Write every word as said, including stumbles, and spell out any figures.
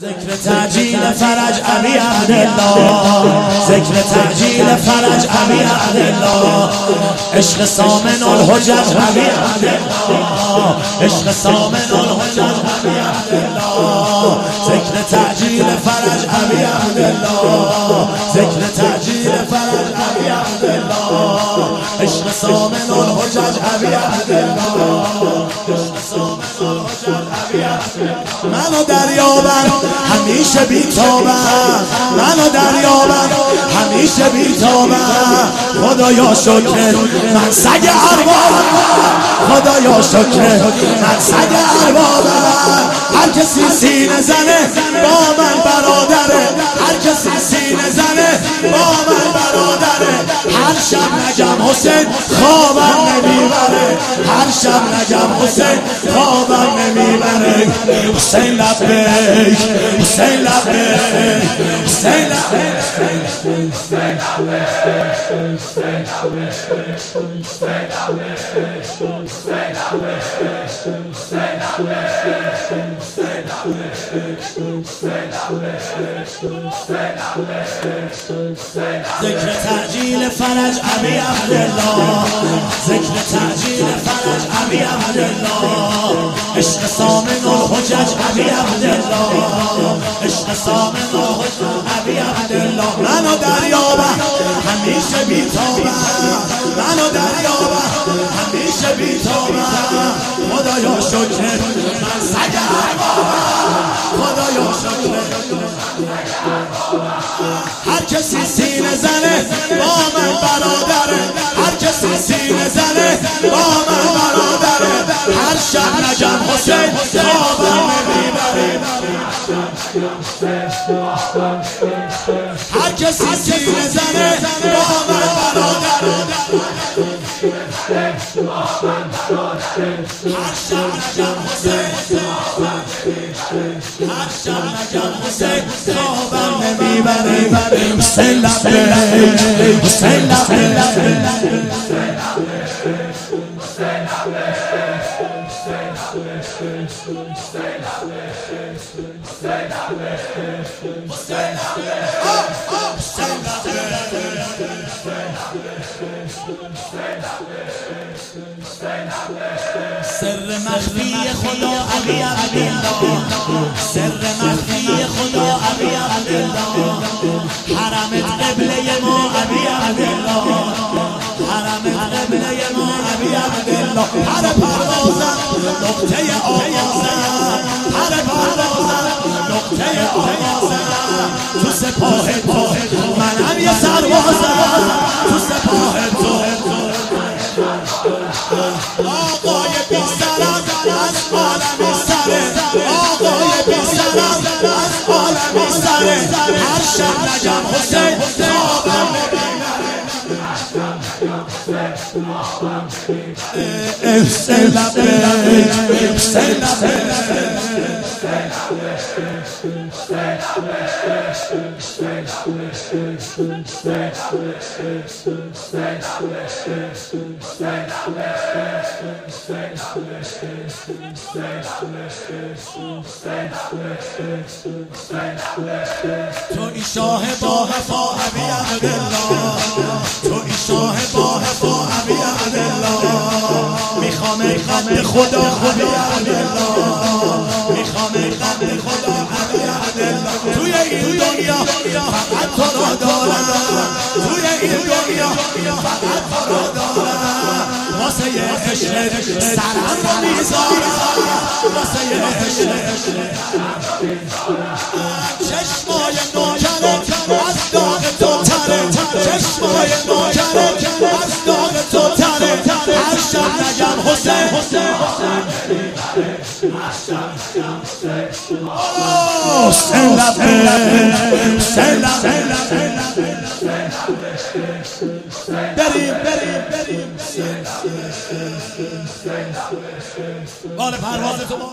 ذکر تعجیل فرج ابی عبدالله، ذکر تعجیل فرج ابی عبدالله، عشق سامن الحجج ابی عبدالله، عشق سامن الحجج ابی عبدالله، ذکر تعجیل فرج ابی عبدالله، ذکر تعجیل فرج ابی عبدالله، عشق سامن الحجج ابی عبدالله، عشق سامن الحجج ابی عبدالله. منو دریابن همیشه بیتابم، منو دریابن همیشه بیتابم، خدایا شکر من سگ اربابم، خدایا شکر من سگ اربابم. هر کسی سینه زنه با من برادره، هر کسی سینه زنه با من برادره. هر شب نگم حسین خوابم نمیبره، هر شب نگم حسین خوابم نمیبره. حسین لبیک، حسین لبیک، حسین لبیک، حسین ذکر تعجیل فرج ابی عبدالله، ذکر تعجیل فرج ابی عبدالله، عشق سامن الحجج ابی عبدالله، عشق سامن الحجج ابی عبدالله. منو دریابم همیشه بیتابم، منو دریابم همیشه بیتابم، خدایا شکر من سگ اربابم، خدایا شکر. هر کسی سینه زنه با من برادره، هر کسی سینه زنه با من برادره. هر شب نگم حسین خوابم نمیبره، هر کسی سینه زنه با من برادره. هر شب نگم حسین، هر شب نگم حسین خوابم نمیبره. حسین لبیک، حسین لبیک، سر مخفی خدا ابی عبدالله، سر مخفی خدا ابی عبدالله، حرمت قبله ما ابی عبدالله، حرمت قبله ما ابی عبدالله. هر پروازم نقطه آغازم، هر پروازم نقطه آغازم. تو سپاه تو منم یه سربازم، تو سپاه تو آقای بی سرم از عالم سره، آقای بی سرم از عالم سره. هر شب نگم حسین خوابم نمیبره، حسین لبیک، حسین لبیک، تو ای شاه با وفا ابی عبدالله، تو ای شاه با وفا ابی عبدالله. میخوام قد خدا ابی عبدالله، میخوام قد خدا ابی عبدالله. توی این دنیا فقط تو را دارم، توی این دنیا فقط تو را دارم. واسه عشق سرم رو میذارم، واسه عشق چشمای نوکرت از داغ تو تره، چشمای نوکرت از داغ تو تره. هر شب نگم حسین، حسین لبیک، حسین لبیک. بریم بریم بریم بال پرواز تو.